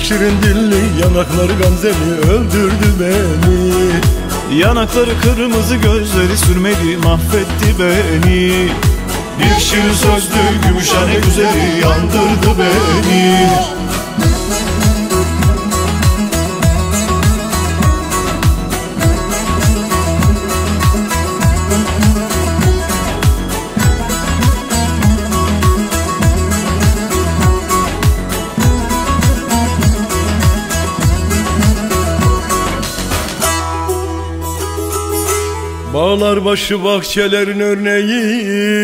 şirin dilli, yanakları gamzeli öldürdü beni. Yanakları kırmızı, gözleri sürmeli, mahvetti beni. Bir şirin sözlü Gümüşhane güzeli yandırdı beni. Bağlar başı bahçelerin örneği,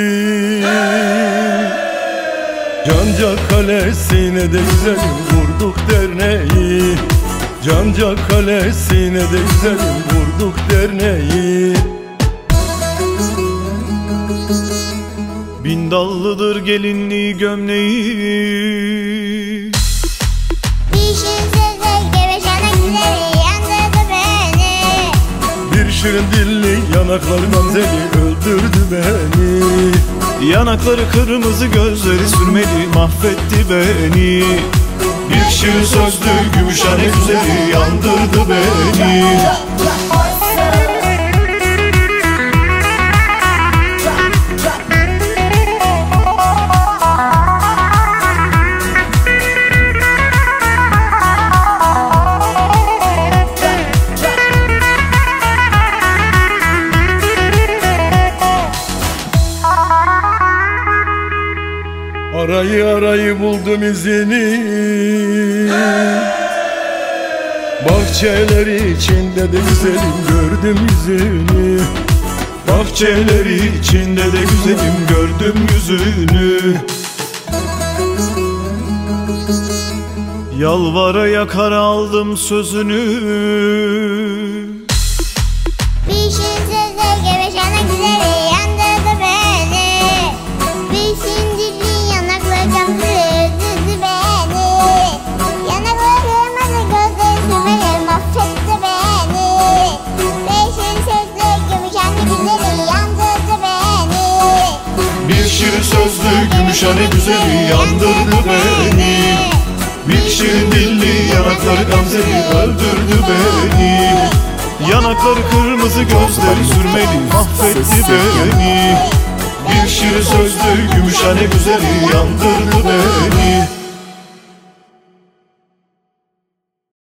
Cancak Kalesi'ne de güzelim vurduk derneği. Cancak Kalesi'ne de güzelim vurduk derneği. Bin dallıdır gelinliği gömleği. Bir şirin dilli, yanakları gamzeli öldürdü beni. Yanakları kırmızı, gözleri sürmeli, mahvetti beni. Bir şirin sözlü Gümüşhane güzeli yandırdı beni. Arayı buldum izini, bahçeleri içinde de güzelim gördüm yüzünü. Bahçeleri içinde de güzelim gördüm yüzünü. Yalvara yakar aldım sözünü. Bir şirin sözle Gümüşhane güzeli yandırdı beni. Bir şirin dilli, yanakları gamzeli öldürdü beni. Yanakları kırmızı, gözleri sürmeli, mahvetti beni. Bir şirin sözle Gümüşhane güzeli yandırdı beni. Bir şirin sözlü Gümüşhane güzeli yandırdı beni. Bir şirin dilli, yanakları gamzeli öldürdü beni. Yanakları kırmızı, gözleri sürmeli, mahvetti beni. Bir şirin sözlü Gümüşhane güzeli yandırdı beni.